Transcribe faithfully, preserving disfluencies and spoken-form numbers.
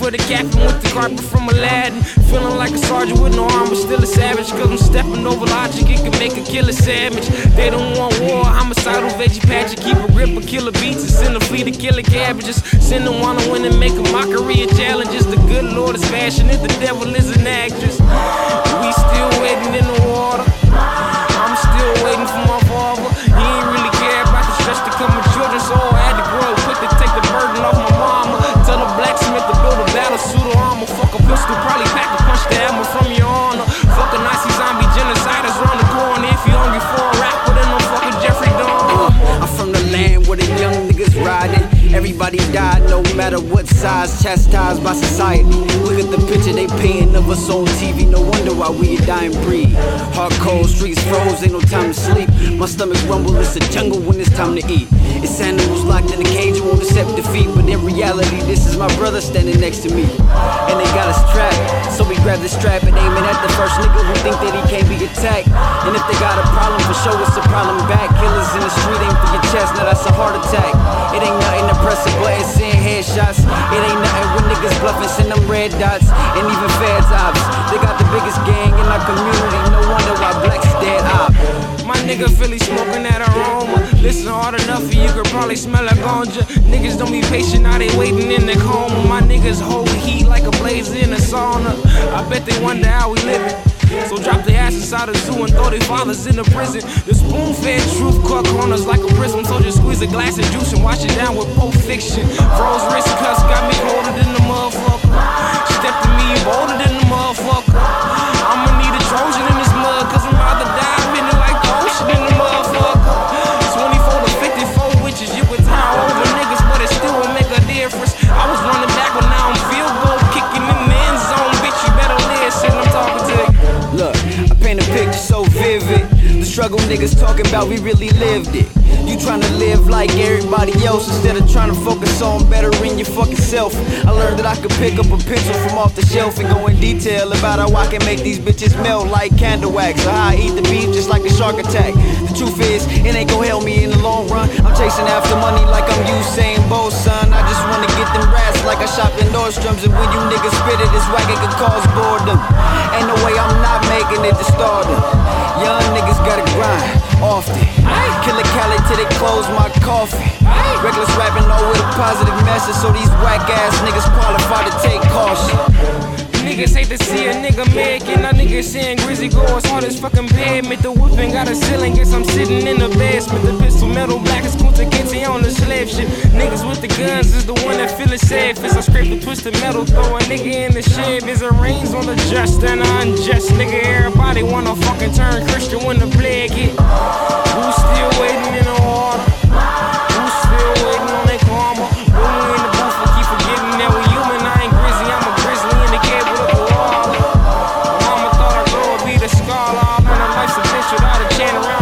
with a captain with the carpet from Aladdin. Feeling like a sergeant with no armor, still a savage. Cause I'm stepping over logic, it can make a killer savage. They don't want war, homicidal veggie patch. Keep a grip of killer beats and send a fleet of killer cabbages. Send them wanna win and make a mockery of challenges. The good Lord is passionate, the devil is an actress. We still waiting in the water. I'm still waiting for my father. He ain't really care about the stress to come with children, so I had to grow up quick to take the burden off my mama. Tell the blacksmith to build a battle suit or armor. Fuck a pistol, probably pack a punch to ammo from your honor. Fuck a Nazi zombie genociders round the corner. If you hungry for a rapper, then I'm fucking Jeffrey Dahmer. Uh, I'm from the land where the young niggas riding. Everybody died, no matter what size, chastised by society. Look at the picture they painting of us on T V. No wonder why we a dying breed. Hard cold streets froze, ain't no time to sleep. My stomach rumble, it's a jungle when it's time to eat. It's animals locked in a cage who won't accept defeat. But in reality, this is my brother standing next to me. And they got us trapped, so we grab the strap and aim it at the first nigga who think that he can't be attacked. And if they got a problem, for sure it's a problem back. Killers in the street aim for your chest, now that's a heart attack. It ain't nothing to press a button, seeing headshots. It ain't nothing when niggas bluffing, send them red dots. And even feds ops, they got the biggest gang in our community. No wonder why blacks is dead op. My nigga Philly smoking that aroma. Listen hard enough for you could probably smell a ganja. Niggas don't be patient, now they waiting in the coma. My niggas hold heat like a blaze in a sauna. I bet they wonder how we living. So drop their ass inside a zoo and throw their fathers in the prison. The spoon-fed truth cut corners like a prism. So just squeeze a glass of juice and wash it down with Pulp Fiction. Froze wrist cuts got me colder than the motherfucker. Step to me, you bolder than the motherfucker. I'ma need a Trojan in this mud, cause I'm about to die. I'm in it like the ocean in the motherfucker. twenty-four to fifty-four witches, you could tie over niggas, but it still won't make a difference. I was running back, but now I'm field goal kicking in the end zone. Bitch, you better listen, I'm talking to you. Look, I paint a picture so vivid. The struggle niggas talking about, we really lived it. You tryna live like everybody else instead of trying to focus on bettering your fucking self. I learned that I could pick up a pencil from off the shelf and go in detail about how I can make these bitches melt like candle wax, or how I eat the beef just like a shark attack. The truth is, it ain't gon' help me in the long run. I'm chasing after money like I'm Usain Bolt, son. I just wanna get them rats like I shop in Nordstrom's. And when you niggas spit it, it's whack, it could cause boredom. Ain't no way I'm not making it to stardom. Young niggas gotta grind often. Killer Cali till they close my coffin. Reckless rapping all with a positive message, so these whack ass niggas qualified to take caution. Niggas hate to see a nigga making. Now niggas saying Grizzy go as hard as fucking pavement. The whipping got a ceiling, guess I'm sitting in the basement. The pistol metal black as Kunta Kinte on the slave shit. Niggas with the guns is the one that feel it safest. I scrape the twisted metal, throw a nigga in the shade. There's a rains on the just and the unjust. Nigga, everybody wanna fucking turn Christian when the plague hit. Who's still waiting in the water? Who's still waiting on their karma? When we in the booth, we keep forgetting that we human. I ain't Grizzy, I'm a grizzly in the cave with a koala. My mama thought our girl would be the scholar. I learned a life's a bitch without a chain around.